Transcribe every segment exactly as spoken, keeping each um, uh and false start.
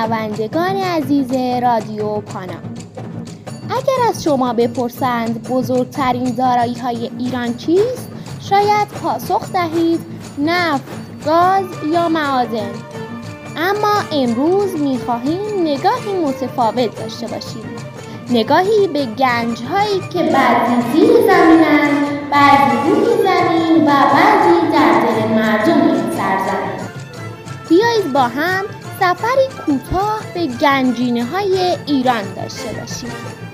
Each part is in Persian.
شنوندگان عزیز رادیو پانا، اگر از شما بپرسند بزرگترین دارایی های ایران چیست، شاید پاسخ دهید نفت، گاز یا معادن. اما امروز می‌خواهیم نگاهی متفاوت داشته باشیم، نگاهی به گنج‌هایی که بعضی زیر زمینند، بعضی روی زمین و بعضی در دل مردم این سرزمین. بیایید با هم سفری کوتاه به گنجینه‌های ایران داشته باشیم.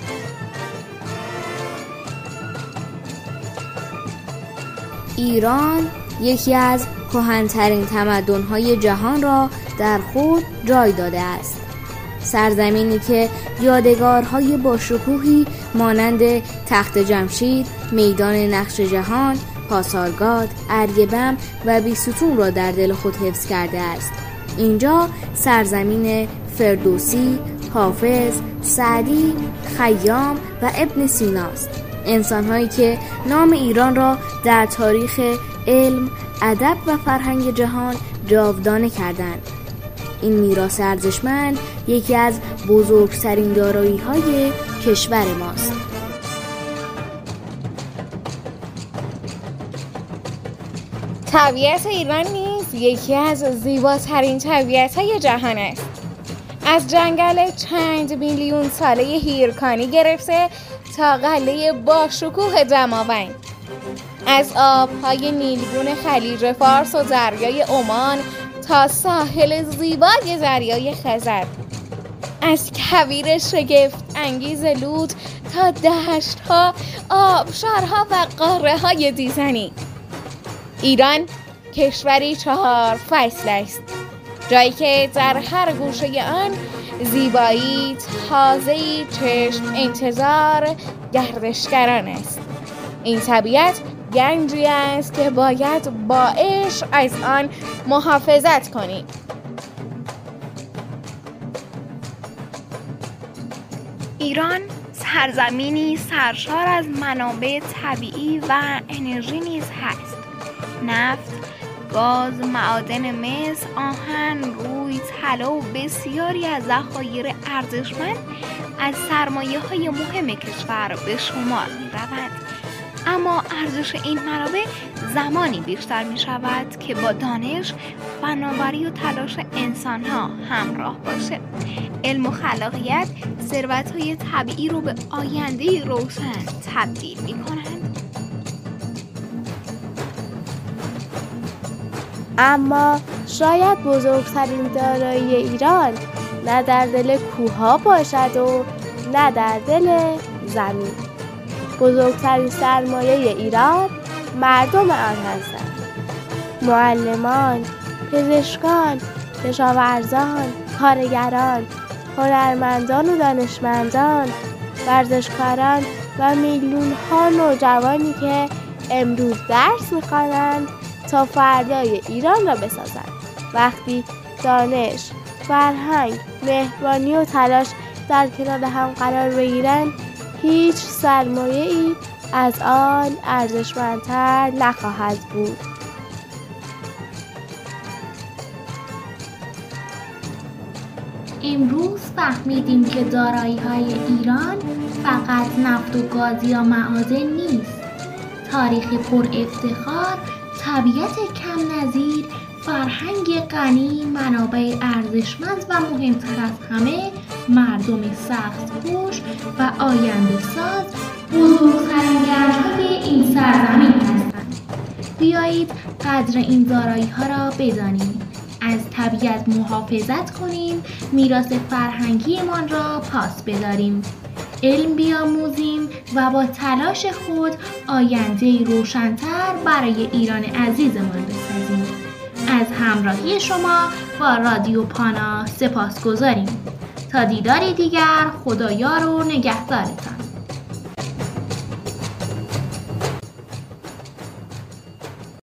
ایران یکی از کهن‌ترین تمدن‌های جهان را در خود جای داده است. سرزمینی که یادگارهای باشکوهی مانند تخت جمشید، میدان نقش جهان، پاسارگاد، ارگبم و بیستون را در دل خود حفظ کرده است. اینجا سرزمین فردوسی، حافظ، سعدی، خیام و ابن سیناست. انسان‌هایی که نام ایران را در تاریخ علم، ادب و فرهنگ جهان جاودانه کردند. این میراث ارزشمند یکی از بزرگترین دارایی‌های کشور ماست. طبیعت ایران نیز یکی از زیباترین طبیعت‌های جهان است. از جنگل چند میلیون ساله هیرکانی گرفته تا قلعه باشکوه دماوند، از آب‌های نیلگون خلیج فارس و دریای عمان تا ساحل زیبای دریای خزر، از کویر شگفت انگیز لوط تا دشت‌ها، آبشارها و قاره‌های دیزنی. ایران کشوری چهار فصل است، جایی که در هر گوشه آن زیبایی تازه‌ای چشم انتظار گردشگران است. این طبیعت گنجی است که باید با عشق از آن محافظت کنیم. ایران سرزمینی سرشار از منابع طبیعی و انرژی نیز هست. نفت، گاز، معادن مس، آهن، روی، طلا و بسیاری از ذخایر ارزشمند از سرمایه‌های مهم کشور به شمار می‌روند. اما ارزش این منابع زمانی بیشتر می‌شود که با دانش، فناوری و تلاش انسان‌ها همراه باشه. علم و خلاقیت ثروت‌های طبیعی رو به آینده‌ای روشن تبدیل می‌کنند. اما شاید بزرگترین دارایی ایران نه در دل کوه‌ها باشد و نه در دل زمین. بزرگترین سرمایه ایران مردم آن هستند. معلمان، پزشکان، کشاورزان، کارگران، هنرمندان و دانشمندان، ورزشکاران و میلیون ها نوجوانی که امروز درس می‌خوانند تا فردای ایران را بسازند. وقتی دانش، فرهنگ، مهربانی و تلاش در کنار هم قرار بگیرند، هیچ سرمایه‌ای از آن ارزشمندتر نخواهد بود. امروز فهمیدیم که دارایی‌های ایران فقط نفت و گاز یا معادن نیست. تاریخ پر افتخار، طبیعت کم نظیر، فرهنگ غنی، منابع ارزشمند و مهمتر از همه مردم سخت‌کوش و آینده ساز بزرگترین گنج‌های این سرزمین هستند. بیایید قدر این دارایی‌ها را بدانیم، از طبیعت محافظت کنیم، میراث فرهنگیمان را پاس بداریم، علم بیاموزیم و با تلاش خود آینده‌ای روشن‌تر برای ایران عزیزمان بسازیم. از همراهی شما با رادیو پانا سپاسگزاریم. تا دیداری دیگر، خدایار و نگهدارتان.